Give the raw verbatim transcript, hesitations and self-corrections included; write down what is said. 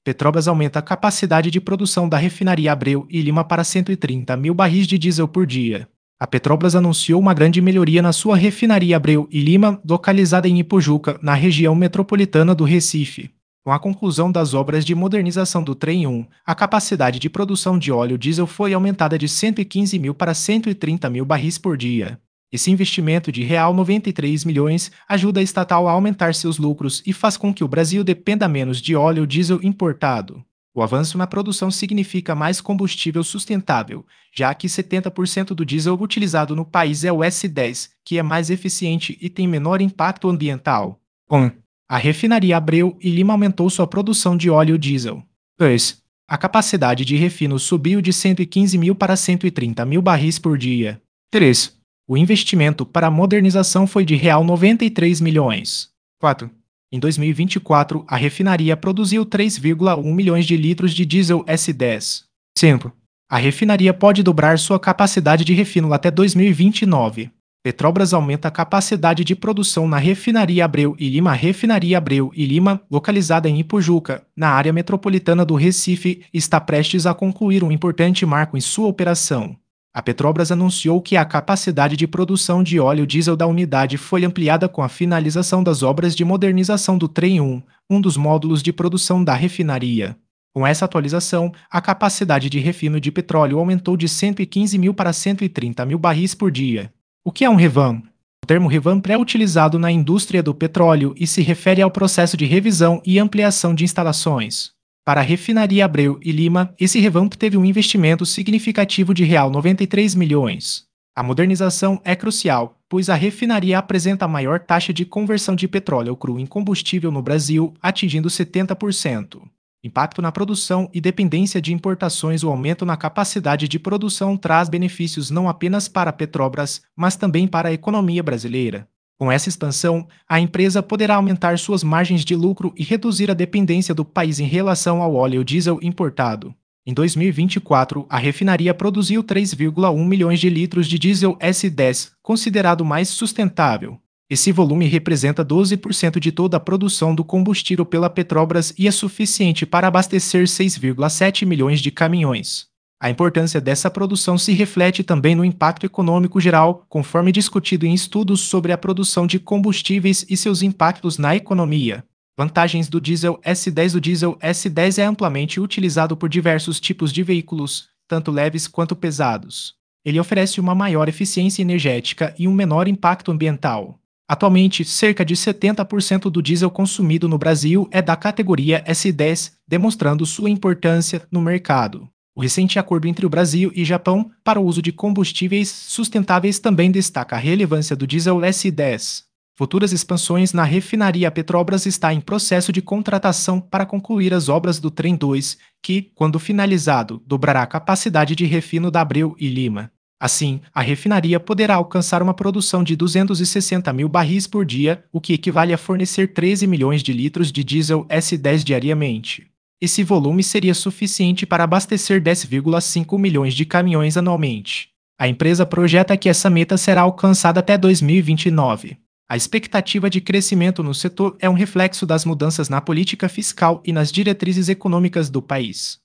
Petrobras aumenta a capacidade de produção da refinaria Abreu e Lima para cento e trinta mil barris de diesel por dia. A Petrobras anunciou uma grande melhoria na sua refinaria Abreu e Lima, localizada em Ipojuca, na região metropolitana do Recife. Com a conclusão das obras de modernização do Trem um, a capacidade de produção de óleo diesel foi aumentada de cento e quinze mil para cento e trinta mil barris por dia. Esse investimento de real noventa e três milhões ajuda a estatal a aumentar seus lucros e faz com que o Brasil dependa menos de óleo diesel importado. O avanço na produção significa mais combustível sustentável, já que setenta por cento do diesel utilizado no país é o S dez, que é mais eficiente e tem menor impacto ambiental. um. A refinaria Abreu e Lima aumentou sua produção de óleo diesel. dois. A capacidade de refino subiu de cento e quinze mil para cento e trinta mil barris por dia. três. O investimento para a modernização foi de real noventa e três milhões. quatro. Em dois mil e vinte e quatro, a refinaria produziu três vírgula um milhões de litros de diesel S dez. cinco. A refinaria pode dobrar sua capacidade de refino até dois mil e vinte e nove. Petrobras aumenta a capacidade de produção na refinaria Abreu e Lima. A refinaria Abreu e Lima, localizada em Ipojuca, na área metropolitana do Recife, está prestes a concluir um importante marco em sua operação. A Petrobras anunciou que a capacidade de produção de óleo diesel da unidade foi ampliada com a finalização das obras de modernização do Trem um, um dos módulos de produção da refinaria. Com essa atualização, a capacidade de refino de petróleo aumentou de cento e quinze mil para cento e trinta mil barris por dia. O que é um revamp? O termo revamp é utilizado na indústria do petróleo e se refere ao processo de revisão e ampliação de instalações. Para a refinaria Abreu e Lima, esse revamp teve um investimento significativo de real noventa e três milhões. A modernização é crucial, pois a refinaria apresenta a maior taxa de conversão de petróleo cru em combustível no Brasil, atingindo setenta por cento. Impacto na produção e dependência de importações. O aumento na capacidade de produção traz benefícios não apenas para a Petrobras, mas também para a economia brasileira. Com essa expansão, a empresa poderá aumentar suas margens de lucro e reduzir a dependência do país em relação ao óleo diesel importado. Em dois mil e vinte e quatro, a refinaria produziu três vírgula um milhões de litros de diesel S dez, considerado mais sustentável. Esse volume representa doze por cento de toda a produção do combustível pela Petrobras e é suficiente para abastecer seis vírgula sete milhões de caminhões. A importância dessa produção se reflete também no impacto econômico geral, conforme discutido em estudos sobre a produção de combustíveis e seus impactos na economia. Vantagens do diesel S dez. O diesel S dez é amplamente utilizado por diversos tipos de veículos, tanto leves quanto pesados. Ele oferece uma maior eficiência energética e um menor impacto ambiental. Atualmente, cerca de setenta por cento do diesel consumido no Brasil é da categoria S dez, demonstrando sua importância no mercado. O recente acordo entre o Brasil e Japão para o uso de combustíveis sustentáveis também destaca a relevância do diesel S dez. Futuras expansões na refinaria. A Petrobras está em processo de contratação para concluir as obras do Trem dois, que, quando finalizado, dobrará a capacidade de refino da Abreu e Lima. Assim, a refinaria poderá alcançar uma produção de duzentos e sessenta mil barris por dia, o que equivale a fornecer treze milhões de litros de diesel S dez diariamente. Esse volume seria suficiente para abastecer dez vírgula cinco milhões de caminhões anualmente. A empresa projeta que essa meta será alcançada até dois mil e vinte e nove. A expectativa de crescimento no setor é um reflexo das mudanças na política fiscal e nas diretrizes econômicas do país.